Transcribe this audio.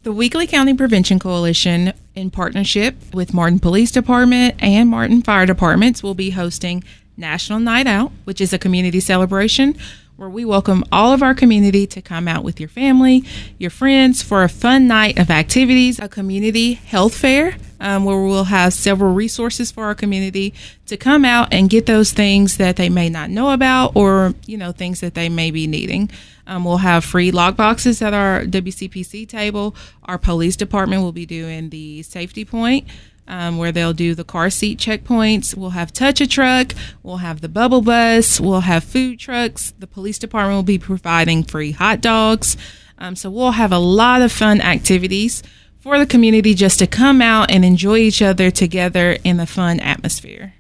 The Weakley County Prevention Coalition, in partnership with Martin Police Department and Martin Fire Departments, will be hosting National Night Out, which is a community celebration where we welcome all of our community to come out with your family, your friends, for a fun night of activities, a community health fair, where we'll have several resources for our community to come out and get those things that they may not know about, or, things that they may be needing. We'll have free lock boxes at our WCPC table. Our police department will be doing the safety point, where they'll do the car seat checkpoints. We'll have Touch-A-Truck. We'll have the Bubble Bus. We'll have food trucks. The police department will be providing free hot dogs. So we'll have a lot of fun activities for the community just to come out and enjoy each other together in a fun atmosphere.